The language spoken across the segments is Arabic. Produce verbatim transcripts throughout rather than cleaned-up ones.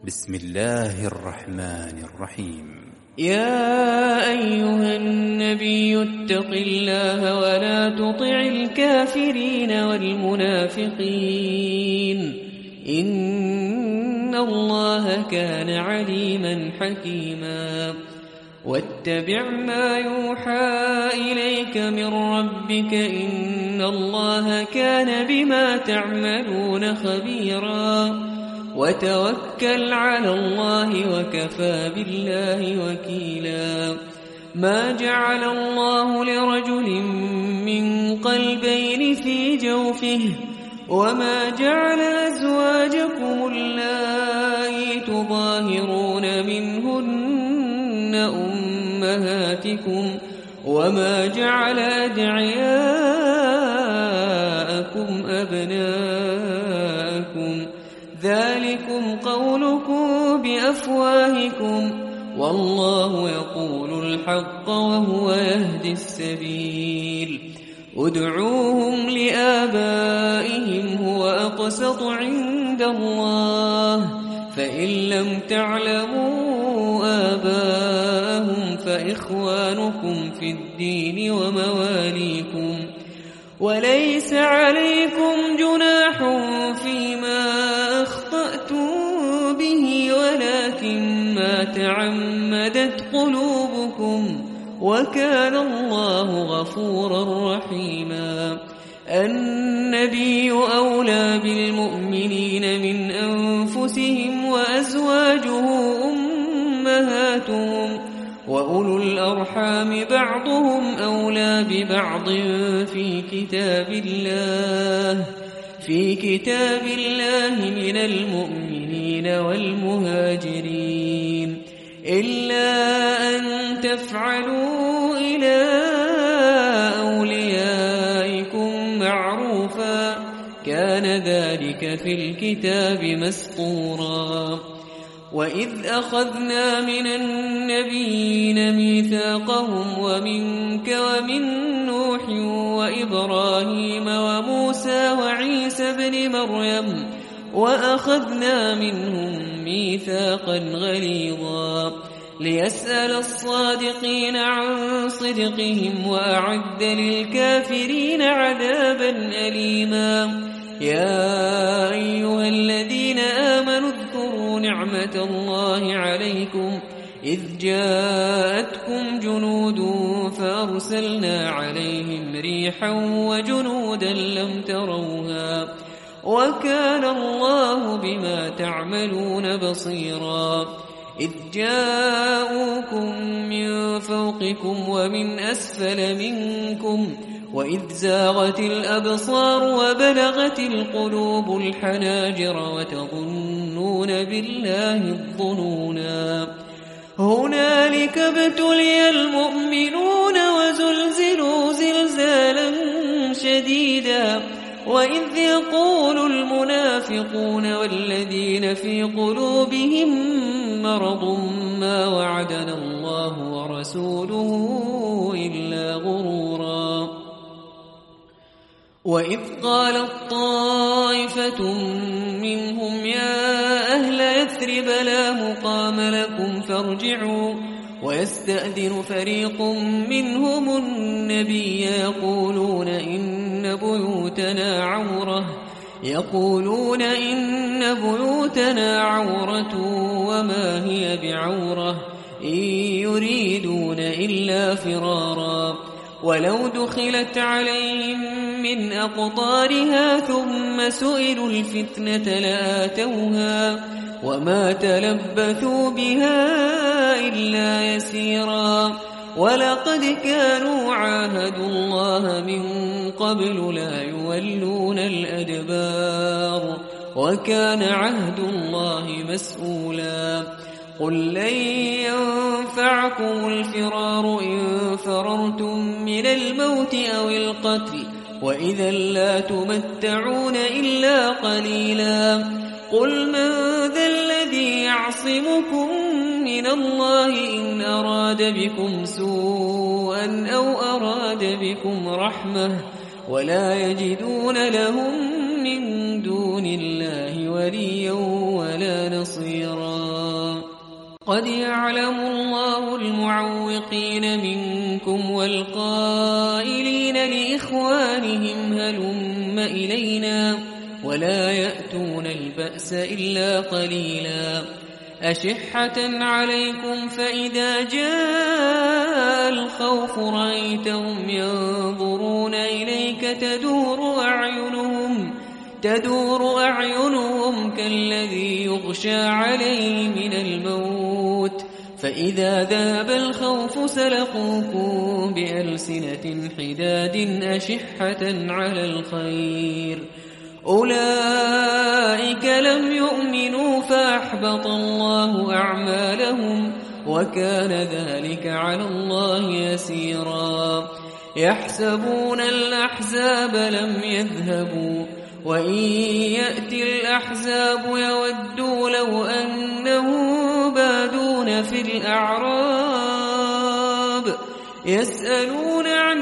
بسم الله الرحمن الرحيم. يا أيها النبي اتق الله ولا تطع الكافرين والمنافقين إن الله كان عليما حكيما. واتبع ما يوحى إليك من ربك إن الله كان بما تعملون خبيرا. وتوكل على الله وكفى بالله وكيلا. ما جعل الله لرجل من قلبين في جوفه وما جعل أزواجكم اللائي تظاهرون منهن أمهاتكم وما جعل أدعياءكم أبناءكم ذلكم قولكم بأفواهكم والله يقول الحق وهو يهدي السبيل. ادعوهم لآبائهم هو أقسط عند الله فإن لم تعلموا آباءهم فإخوانكم في الدين ومواليكم وليس عليكم جناح فيما أخطأتم به ولكن ما تعمدت قلوبكم وكان الله غفورا رحيما. النبي أولى بالمؤمنين من أنفسهم وأزواجه أمهاتهم وأولو الأرحام بعضهم أولى ببعض في كتاب الله في كتاب الله من المؤمنين والمهاجرين إلا أن تفعلوا إلى أوليائكم معروفا كان ذلك في الكتاب مسطورا. وإذ أخذنا من النبيين ميثاقهم ومنك ومن نوح وإبراهيم وموسى وعيسى بن مريم وأخذنا منهم ميثاقا غليظا ليسأل الصادقين عن صدقهم وأعد للكافرين عذابا أليما. يا أيها الذين آمنوا اذكروا نعمة الله عليكم إذ جاءتكم جنود فأرسلنا عليهم ريحا وجنودا لم تروها وكان الله بما تعملون بصيرا. إذ جاءوكم من فوقكم ومن أسفل منكم وإذ زاغت الأبصار وبلغت القلوب الحناجر وتظنون بالله الظنونا. هنالك ابتلي المؤمنون وزلزلوا زلزالا شديدا. وإذ يقول المنافقون والذين في قلوبهم مرض ما وعدنا الله ورسوله إلا غرورا. وإذ قالت طائفة منهم يا أهل يثرب لا مقام لكم فارجعوا ويستأذن فريق منهم النبي يقولون إن بيوتنا عورة يقولون إن بيوتنا عورة وما هي بعورة إن يريدون إلا فرارا. ولو دخلت عليهم من أقطارها ثم سئلوا الفتنة لآتوها وما تلبثوا بها إلا يسيرا. ولقد كانوا عاهدوا الله من قبل لا يولون الأدبار وكان عهد الله مسؤولا. قل لن ينفعكم الفرار إن فررتم من الموت أو القتل وإذا لا تمتعون إلا قليلا. قل من ذا الذي يعصمكم من الله إن أراد بكم سوءا أو أراد بكم رحمة ولا يجدون لهم من دون الله وليا ولا نصيرا. يسيرا. قد يعلم الله المعوقين منكم والقائلين لإخوانهم هلم إلينا ولا يأتون البأس إلا قليلا. أشحة عليكم فإذا جاء الخوف رأيتهم ينظرون إليك تدور أعينهم تدور أعينهم كالذي يغشى عليه من الموت فإذا ذهب الخوف سلقوكم بألسنة حداد أشحة على الخير أولئك لم يؤمنوا فأحبط الله أعمالهم وكان ذلك على الله يسيرا. يحسبون الأحزاب لم يذهبوا وإن يأتي الأحزاب يودوا لو أنهم بادون في الأعراب يسألون عن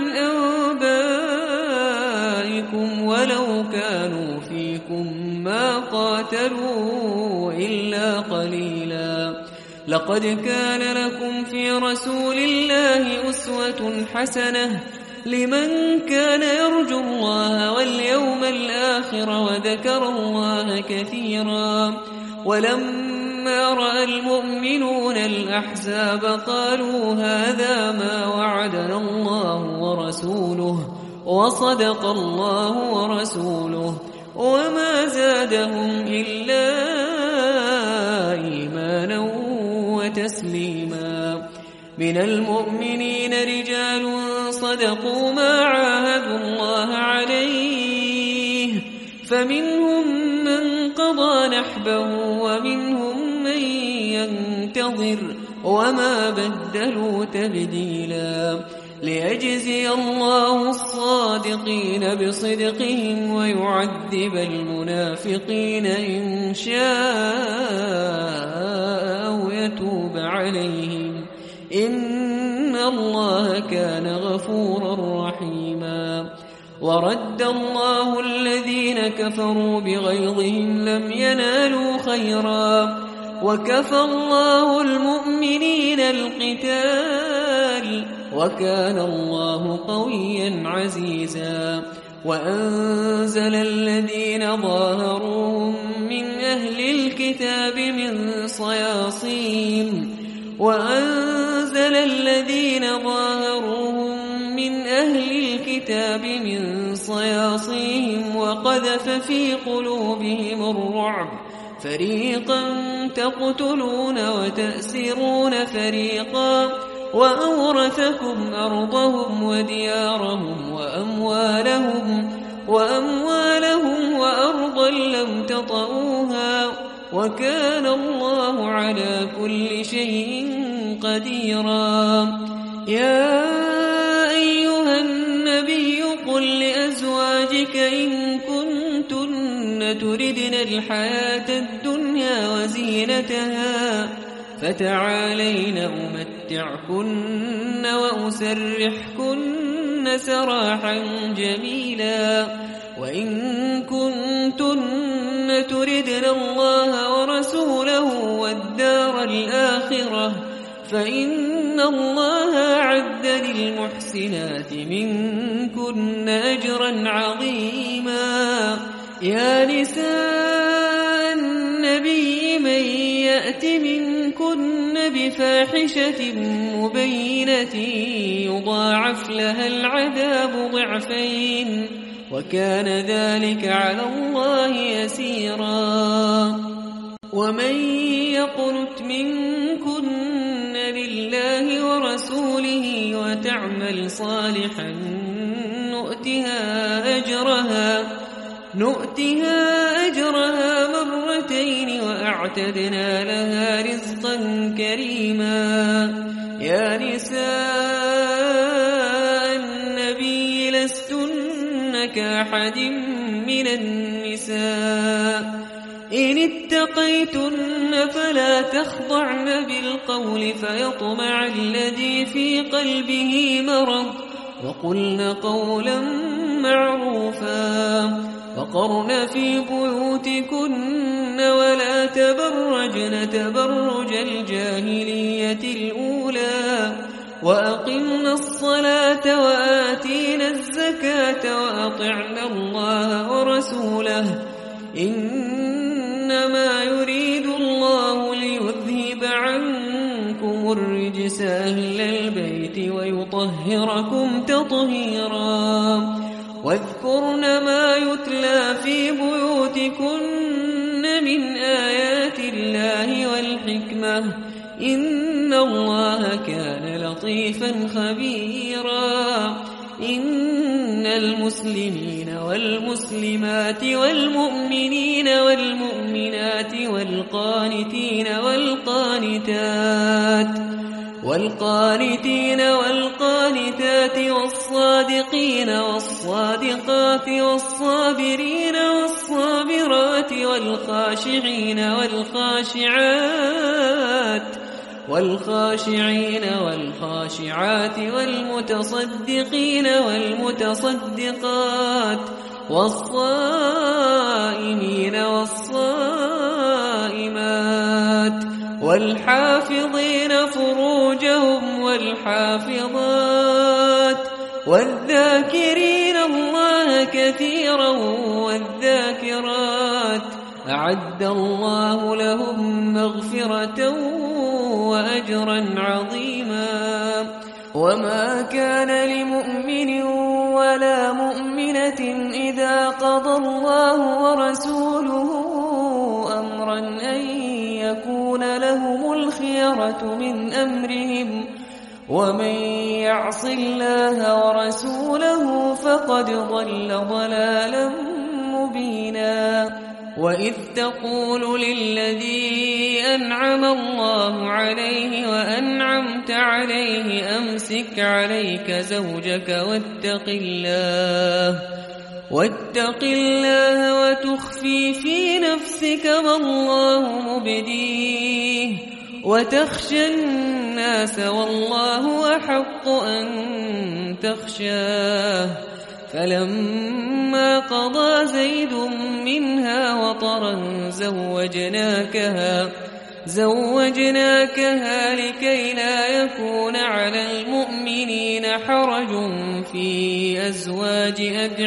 أنبائكم ولو كانوا فيكم ما قاتلوا إلا قليلا. لقد كان لكم في رسول الله أسوة حسنة لمن كان يرجو الله واليوم الآخر وذكر الله كثيرا. ولما رأى المؤمنون الأحزاب قالوا هذا ما وعدنا الله ورسوله وصدق الله ورسوله وما زادهم إلا إيمانا وتسليما. من المؤمنين رجال صدقوا ما عاهدوا الله عليه فمنهم من قضى نحبه ومنهم من ينتظر وما بدلوا تبديلا. ليجزي الله الصادقين بصدقهم ويعذب المنافقين إن شاء أو يتوب عليهم إن الله كان غفورا رحيما. ورد الله الذين كفروا بغيظهم لم ينالوا خيرا وكفى الله المؤمنين القتال وكان الله قويا عزيزا. وأنزل الذين ظاهروهم من أهل الكتاب من صياصيهم وأنزل الذين ظاهروهم من أهل الكتاب من صياصيهم وقذف في قلوبهم الرعب فريقا تقتلون وتأسرون فريقا وأورثكم أرضهم وديارهم وأموالهم وأموالهم وأرضا لم تطئوها وكان الله على كل شيء قديرا. يا أيها النبي قل لأزواجك إن كنتن تردن الحياة الدنيا وزينتها فتعالين أمتعكن وأسرحكن سراحا جميلا. وإن كنتن تردن الله ورسوله والدار الآخرة فإن الله أعد للمحسنات منكن أجرا عظيما. يا نساء النبي من يأت منكن بفاحشة مبينة يضاعف لها العذاب ضعفين وكان ذلك على الله يسيرا. ومن يقنت منكن لله ورسوله وتعمل صالحا نؤتها أجرها نؤتها أجرها مرتين وأعتدنا لها رزقا كريما. يا نساء النبي لستن كأحد من النساء إن اتقيتن فلا تخضعن بالقول فيطمع الذي في قلبه مرض وقلن قولا معروفا وقرن في بيوتكن ولا تبرجن تبرج الجاهلية الأولى وأقمنا الصلاة وآتينا الزكاة وأطعنا الله ورسوله إنما يريد الله ليذهب عنكم الرجس أهل البيت ويطهركم تطهيرا واذكرن ما يتلى في بيوتكن من آيات الله والحكمة إن الله كان لطيفا خبيرا إن المسلمين والمسلمات والمؤمنين والمؤمنات والقانتين والقانتات والقانتين والقانتات والصادقين والصادقات والصابرين والصابرات والخاشعين والخاشعات والخاشعين والخاشعات والمتصدقين والمتصدقات والصائمين والصائمات والحافظين فروجهم والحافظات والذاكرين الله كثيرا والذاكرات أعد الله لهم مغفرة وأجرا عظيما وما كان لمؤمن ولا مؤمنة إذا قضى الله ورسوله أمرا أن يكون لهم الخيرة من أمرهم ومن يعص الله ورسوله فقد ضل ضلالا مبينا وإذ تقول للذي أنعم الله عليه وأنعمت عليه أمسك عليك زوجك واتق الله واتق الله وتخفي في نفسك ما الله مبديه وتخشى الناس والله أحق أن تخشاه فلما قضى زيد منها وطرا زوجناكها زوجناكها لكي لا يكون على المؤمنين حرج في أزواج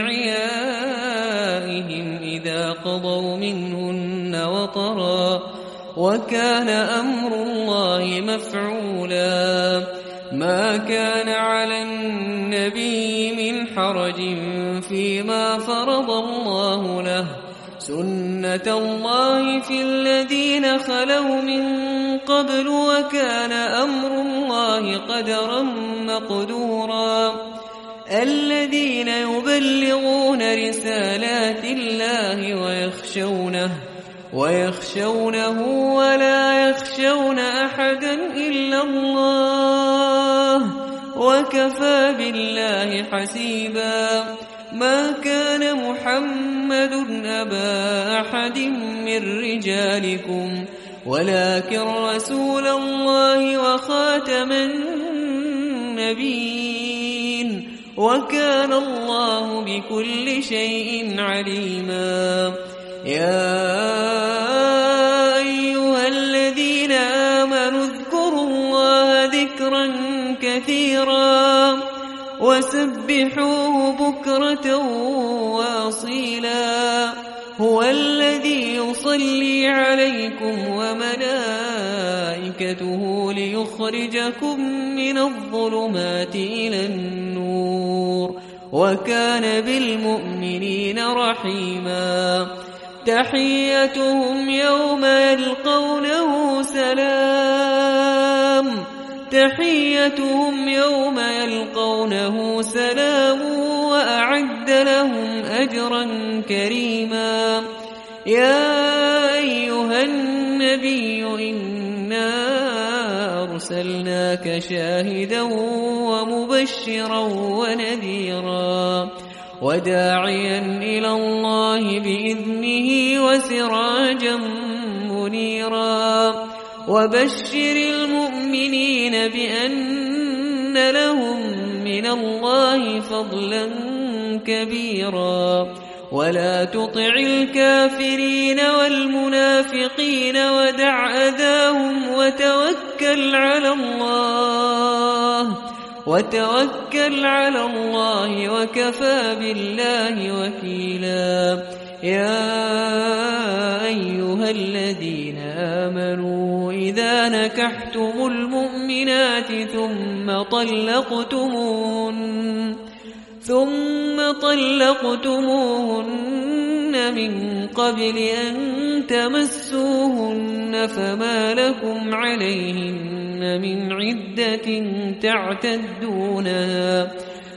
أدعيائهم إذا قضوا منهن وطرا وكان أمر الله مفعولا ما كان على النبي من حرج فيما فرض الله له سنة الله في الذين خلوا من قبل وكان أمر الله قدرا مقدورا الذين يبلغون رسالات الله ويخشونه ويخشونه ولا يخشون أحدا إلا الله وكفى بالله حسيبا ما كان محمد أبا أحد من رجالكم ولكن رسول الله وخاتم النبيين وكان الله بكل شيء عليما يا أيها الذين آمنوا اذكروا الله ذكرا كثيرا وسبحوه بكرة وأصيلا هو الذي يصلي عليكم وملائكته ليخرجكم من الظلمات إلى النور وكان بالمؤمنين رحيما تحيتهم يوم يلقونه سلام تحيتهم يوم يلقونه سلام وأعد لهم أجرا كريما يا أيها النبي إنا أرسلناك شاهدا ومبشرا ونذيرا وداعيا إلى الله بإذنه وسراجا منيرا وبشر المؤمنين بأن لهم من الله فضلا كبيرا ولا تطع الكافرين والمنافقين ودع أذاهم وتوكل على الله وتوكل على الله وكفى بالله وكيلا. يا أيها الذين آمنوا إذا نكحتم المؤمنات ثم طلقتموهن ثم طلقتموهن من قبل أن تمسوهن فما لكم عليهن من عدة تعتدونها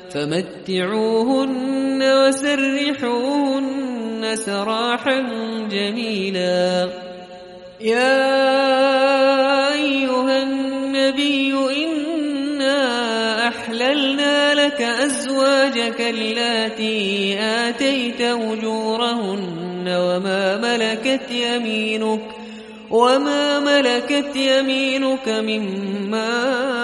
فمتعوهن وسرحوهن سراحا جميلا. يا أيها النبي إنا أحللنا لك أزواجك اللاتي آتيت أجورهن وما ملكت يمينك وما ملكت يمينك مما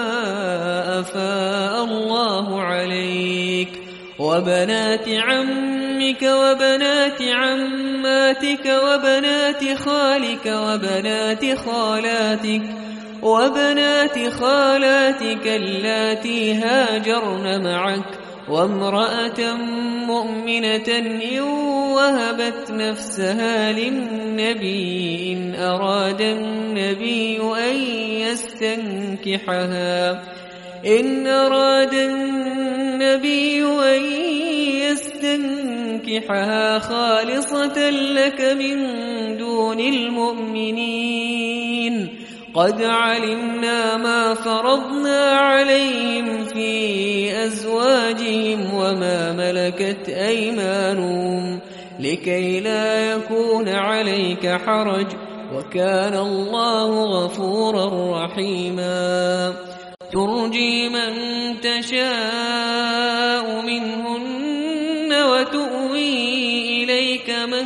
أفاء الله عليك وبنات عمك وبنات عماتك وبنات خالك وبنات خالاتك وبنات خالاتك اللاتي هاجرن معك وامرأة مؤمنة إن وهبت نفسها للنبي إن أراد النبي أن يستنكحها إن أراد النبي أن يستنكحها خالصة لك من دون المؤمنين. قد علمنا ما فرضنا عليهم في أزواجهم وما ملكت أيمانهم لكي لا يكون عليك حرج وكان الله غفورا رحيما. ترجي من تشاء منهن وتؤوي إليك من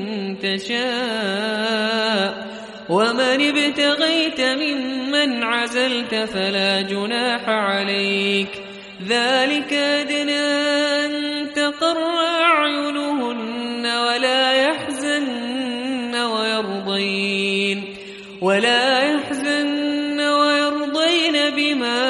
تشاء ومن ابتغيت ممن عزلت فلا جناح عليك ذلك أدنى أن تقر أعينهن ولا يحزن ويرضين ولا يحزن ويرضين بما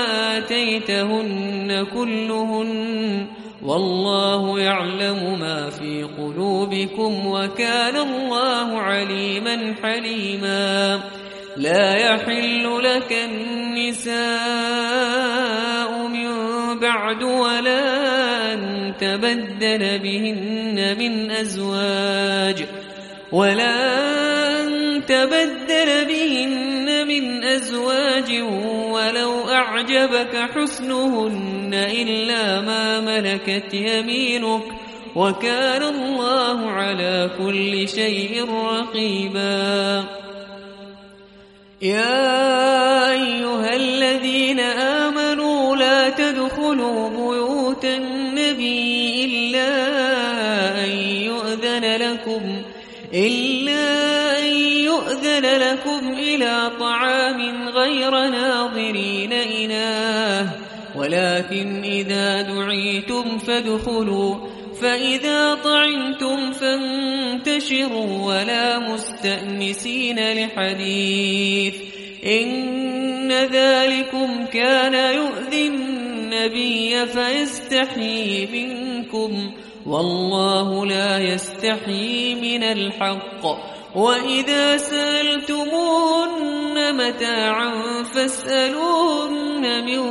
آتيتهن كلهن والله يعلم ما في قلوبكم وكان الله عليما حليما. لا يحل لك النساء من بعد ولا أن تبدل بهن من أزواج ولا أن تبدل بهن من أزواج ولو أعجبك حسنهن إلا ما ملكت يمينك وكان الله على كل شيء رقيبا. يا أيها الذين آمنوا لا تدخلوا بيوت النبي إلا أن يؤذن لكم إلا أن يؤذن لكم إلى طعام غير ناظرين إناه ولكن إذا دعيتم فادخلوا فإذا طعمتم فانتشروا ولا مستأنسين لحديث إن ذلكم كان يؤذي النبي فيستحيي منكم والله لا يستحيي من الحق. وإذا سألتموهن متاعا فاسألوهن من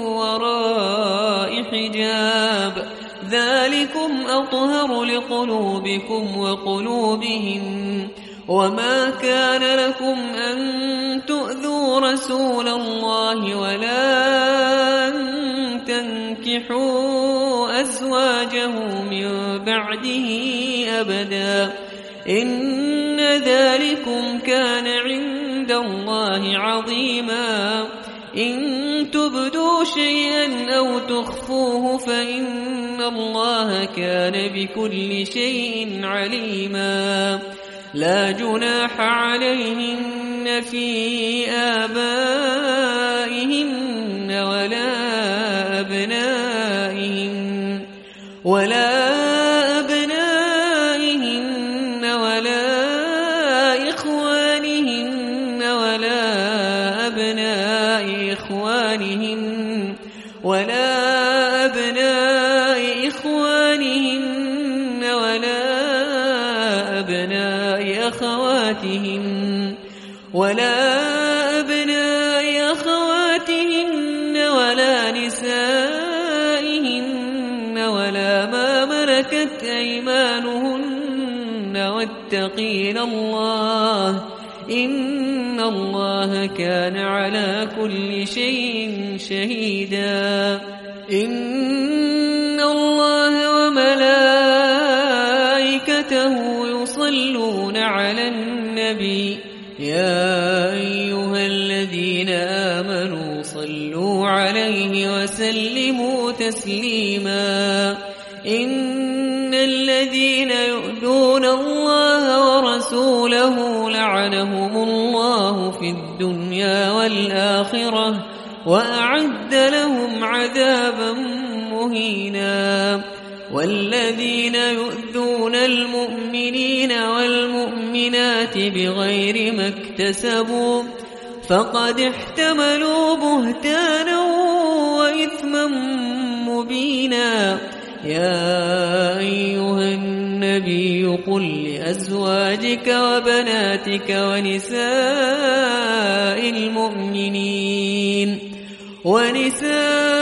وراء حجاب ذلكم أطهر لقلوبكم وقلوبهم. وما كان لكم أن تؤذوا رسول الله ولا أن تنكحوا أزواجه من بعده أبدا إن ذلكم كان عند الله عظيما. إن تبدوا شيئا أو تخفوه فإن الله كان بكل شيء عليما. لا جناح عليهن في آبائهن ولا أبنائهن ولا أبنائهن أبناء إخوانهن ولا أبناء إخوانهن ولا أبناء أخواتهن ولا أبناء أخواتهن ولا نسائهن ولا ما ملكت أيمانهن واتقين الله إن الله كان على كل شيء شهيدا إن الله وملائكته يصلون على النبي يا أيها الذين آمنوا صلوا عليه وسلموا تسليما إن الذين يؤذون الله ورسوله لعنهم الله في الدنيا والآخرة وأعد لهم عذابا مهينا والذين يؤذون المؤمنين والمؤمنات بغير ما اكتسبوا فقد احتملوا بهتانا وإثما مبينا يا أيها النبي قل لأزواجك وبناتك ونساء المؤمنين ونساء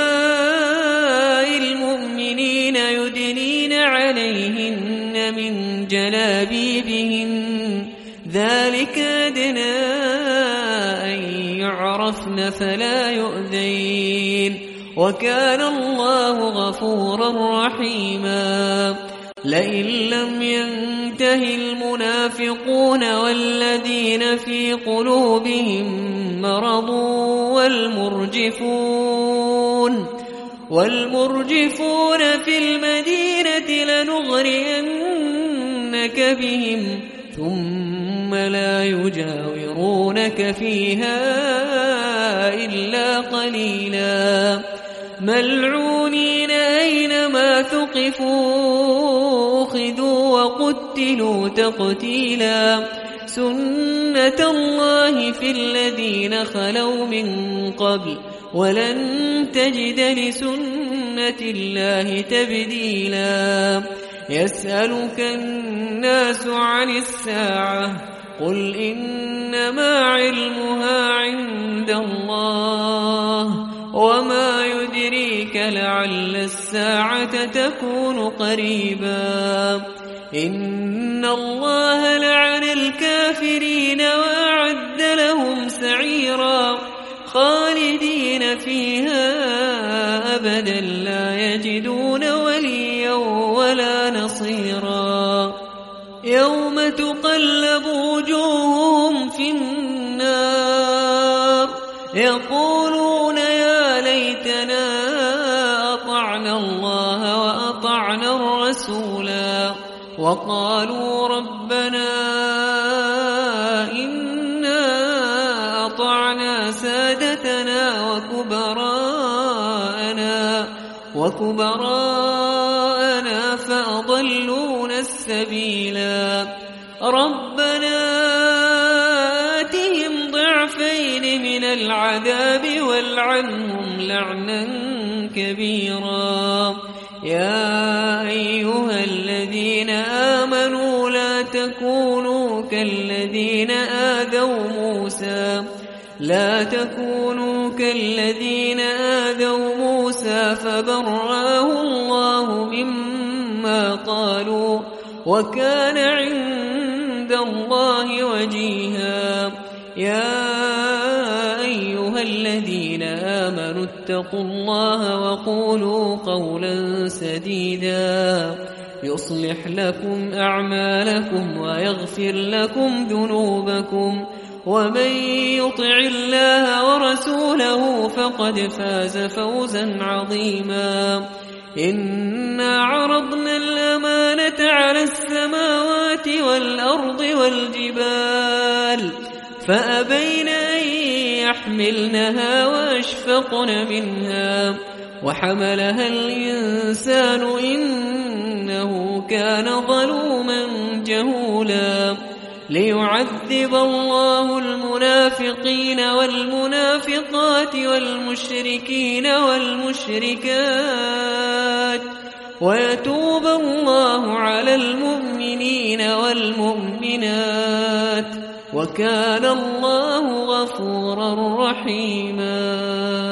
المؤمنين يدنين عليهن من جلابيبهن ذلك أدنى أن يعرفن فلا يؤذين وكان الله غفورا رحيما لئن لم ينته المنافقون والذين في قلوبهم مرض والمرجفون والمرجفون في المدينة لنغرينك بهم ثم لا يجاورونك فيها إلا قليلا ملعونين أينما ثقفوا أخذوا وقتلوا تقتيلا سنة الله في الذين خلوا من قبل ولن تجد لسنة الله تبديلا يسألك الناس عن الساعة قل إنما علمها عند الله وما يدريك لعل الساعة تكون قريبا إن الله لعن الكافرين وأعد لهم سعيرا خالدين فيها أبدا لا يجدون وليا ولا نصيرا يوم تقلب وجوههم في النار يقولون يا ليتنا أطعنا الله وأطعنا الرسولا وقالوا ربنا إنا أطعنا سادتنا وكبراءنا وكبراءنا فأضلونا السبيلا ربنا آتهم ضعفين من العذاب والعنهم لعنا كبيرا يا أيها الذين آمنوا لا تكونوا كالذين آذوا موسى لا تكونوا كالذين آذوا موسى فبرأه الله مما قالوا وكان عند الله وجيها يا أيها الذين آمنوا اتقوا الله وقولوا قولا سديدا يصلح لكم أعمالكم ويغفر لكم ذنوبكم ومن يطع الله ورسوله فقد فاز فوزا عظيما إنا عرضنا الأمانة على السماوات والأرض والجبال فأبين أن يحملنها وأشفقن منها وحملها الإنسان إنه كان ظلوما جهولا ليعذب الله المنافقين والمنافقات والمشركين والمشركات ويتوب الله على المؤمنين والمؤمنات وكان الله غفورا رحيما.